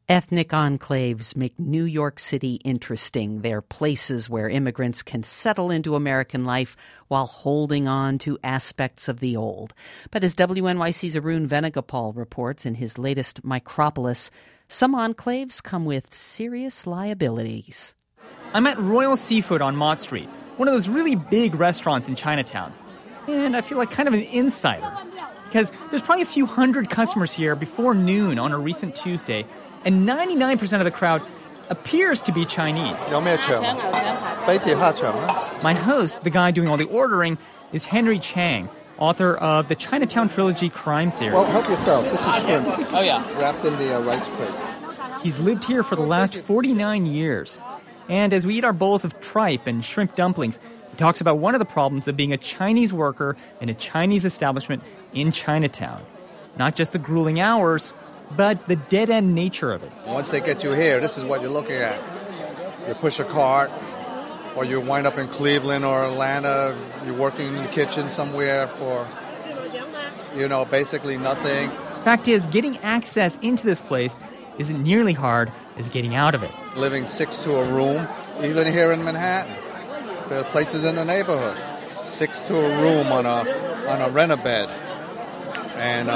Ethnic enclaves make New York City interesting. They're places where immigrants can settle into American life while holding on to aspects of the old. But as WNYC's Arun Venugopal reports in his latest Micropolis, some enclaves come with serious liabilities. I'm at Royal Seafood on Mott Street, one of those really big restaurants in Chinatown. And I feel like kind of an insider, because there's probably a few hundred customers here before noon on a recent Tuesday, and 99% of the crowd appears to be Chinese. My host, the guy doing all the ordering, is Henry Chang, author of the Chinatown Trilogy crime series. Well, help yourself. This is shrimp. Oh, yeah. Wrapped in the rice plate. He's lived here for the last 49 years. And as we eat our bowls of tripe and shrimp dumplings, he talks about one of the problems of being a Chinese worker in a Chinese establishment in Chinatown. Not just the grueling hours, but the dead-end nature of it. Once they get you here, this is what you're looking at. You push a cart, or you wind up in Cleveland or Atlanta. You're working in the kitchen somewhere for, basically nothing. Fact is, getting access into this place isn't nearly hard as getting out of it. Living 6 to a room, even here in Manhattan. There are places in the neighborhood. 6 to a room on a rent-a-bed. And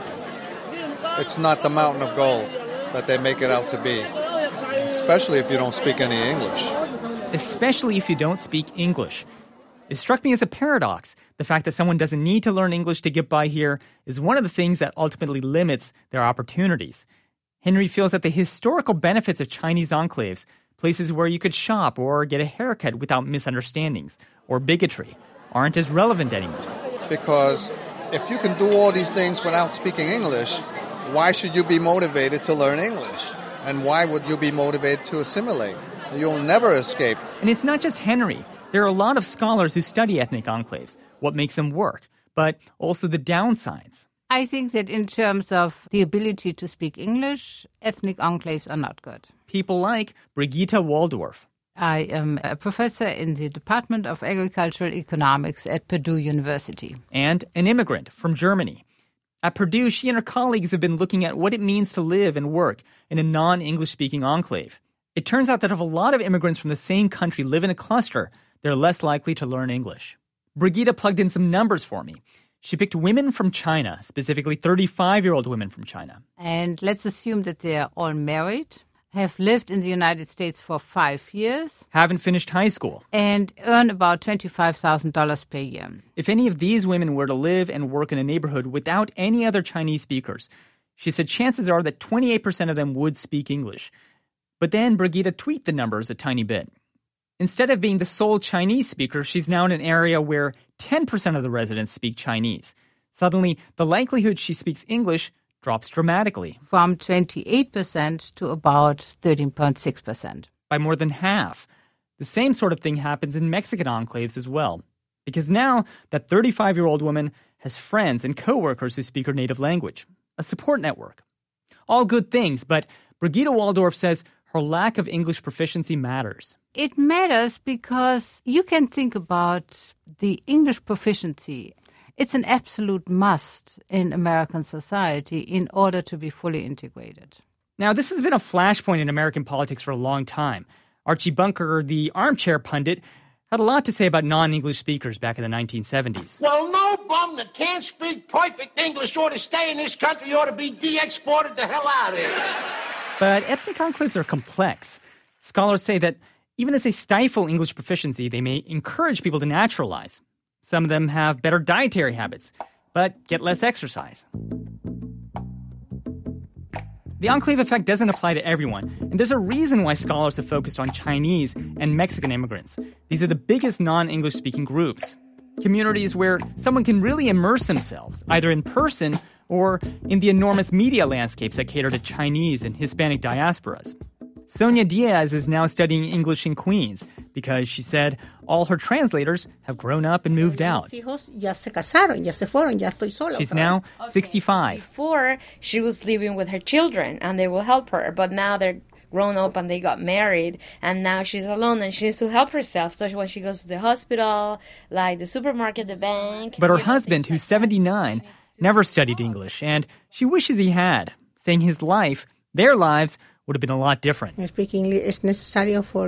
it's not the mountain of gold that they make it out to be, especially if you don't speak any English. Especially if you don't speak English. It struck me as a paradox. The fact that someone doesn't need to learn English to get by here is one of the things that ultimately limits their opportunities. Henry feels that the historical benefits of Chinese enclaves, places where you could shop or get a haircut without misunderstandings or bigotry, aren't as relevant anymore. Because if you can do all these things without speaking English, why should you be motivated to learn English? And why would you be motivated to assimilate? You'll never escape. And it's not just Henry. There are a lot of scholars who study ethnic enclaves, what makes them work, but also the downsides. I think that in terms of the ability to speak English, ethnic enclaves are not good. People like Brigitte Waldorf. I am a professor in the Department of Agricultural Economics at Purdue University. And an immigrant from Germany. At Purdue, she and her colleagues have been looking at what it means to live and work in a non-English-speaking enclave. It turns out that if a lot of immigrants from the same country live in a cluster, they're less likely to learn English. Brigitte plugged in some numbers for me. She picked women from China, specifically 35-year-old women from China. And let's assume that they're all married, have lived in the United States for 5 years. Haven't finished high school. And earn about $25,000 per year. If any of these women were to live and work in a neighborhood without any other Chinese speakers, she said chances are that 28% of them would speak English. But then Brigitte tweaked the numbers a tiny bit. Instead of being the sole Chinese speaker, she's now in an area where 10% of the residents speak Chinese. Suddenly, the likelihood she speaks English drops dramatically. From 28% to about 13.6%. By more than half. The same sort of thing happens in Mexican enclaves as well. Because now that 35-year-old woman has friends and coworkers who speak her native language. A support network. All good things, but Brigitte Waldorf says her lack of English proficiency matters. It matters because you can think about the English proficiency. It's an absolute must in American society in order to be fully integrated. Now, this has been a flashpoint in American politics for a long time. Archie Bunker, the armchair pundit, had a lot to say about non-English speakers back in the 1970s. Well, no bum that can't speak perfect English ought to stay in this country, ought to be de-exported the hell out of here. But ethnic enclaves are complex. Scholars say that even as they stifle English proficiency, they may encourage people to naturalize. Some of them have better dietary habits, but get less exercise. The enclave effect doesn't apply to everyone, and there's a reason why scholars have focused on Chinese and Mexican immigrants. These are the biggest non-English speaking groups. Communities where someone can really immerse themselves, either in person or in the enormous media landscapes that cater to Chinese and Hispanic diasporas. Sonia Diaz is now studying English in Queens because she said all her translators have grown up and moved out. She's now 65. Before, she was living with her children and they will help her, but now they're grown up and they got married and now she's alone and she needs to help herself. So when she goes to the hospital, like the supermarket, the bank. But her husband, who's 79, never studied English, and she wishes he had, saying his life, their lives, would have been a lot different. Speaking English is necessary for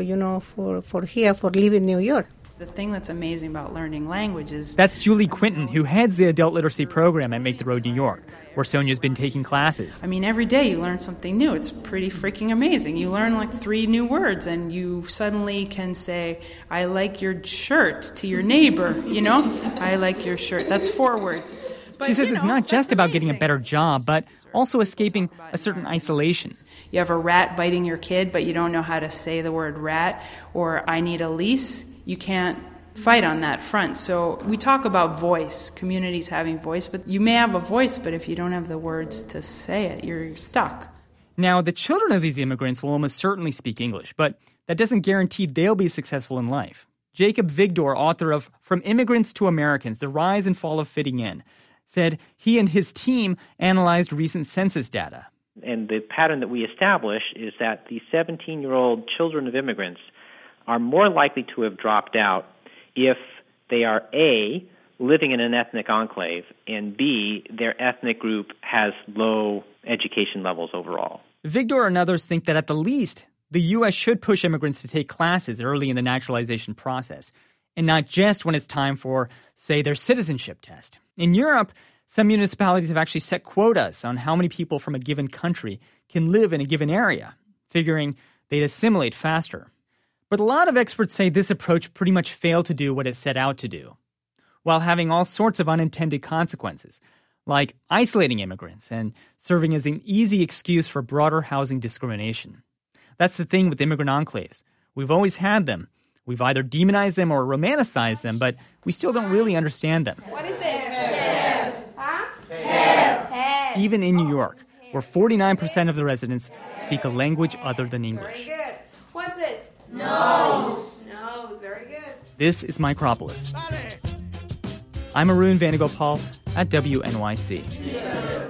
living in New York. The thing that's amazing about learning language is... That's Julie Quinton, who heads the adult literacy program at Make the Road New York, where Sonia's been taking classes. I mean, every day you learn something new. It's pretty freaking amazing. You learn like 3 new words, and you suddenly can say, I like your shirt to your neighbor, you know? I like your shirt. That's 4 words. But, she says it's not just about getting a better job, but also escaping a certain isolation. You have a rat biting your kid, but you don't know how to say the word rat, or I need a lease. You can't fight on that front. So we talk about voice, communities having voice, but you may have a voice, but if you don't have the words to say it, you're stuck. Now, the children of these immigrants will almost certainly speak English, but that doesn't guarantee they'll be successful in life. Jacob Vigdor, author of From Immigrants to Americans, The Rise and Fall of Fitting In, said he and his team analyzed recent census data. And the pattern that we establish is that the 17-year-old children of immigrants are more likely to have dropped out if they are A, living in an ethnic enclave, and B, their ethnic group has low education levels overall. Vigdor and others think that at the least, the U.S. should push immigrants to take classes early in the naturalization process, and not just when it's time for, say, their citizenship test. In Europe, some municipalities have actually set quotas on how many people from a given country can live in a given area, figuring they'd assimilate faster. But a lot of experts say this approach pretty much failed to do what it set out to do, while having all sorts of unintended consequences, like isolating immigrants and serving as an easy excuse for broader housing discrimination. That's the thing with immigrant enclaves. We've always had them. We've either demonized them or romanticized them, but we still don't really understand them. What is this? Hair. Huh? Hair. Even in New York, where 49% of the residents speak a language other than English. Very good. What's this? Nose. Nose. Very good. This is Micropolis. I'm Arun Vanagopal at WNYC.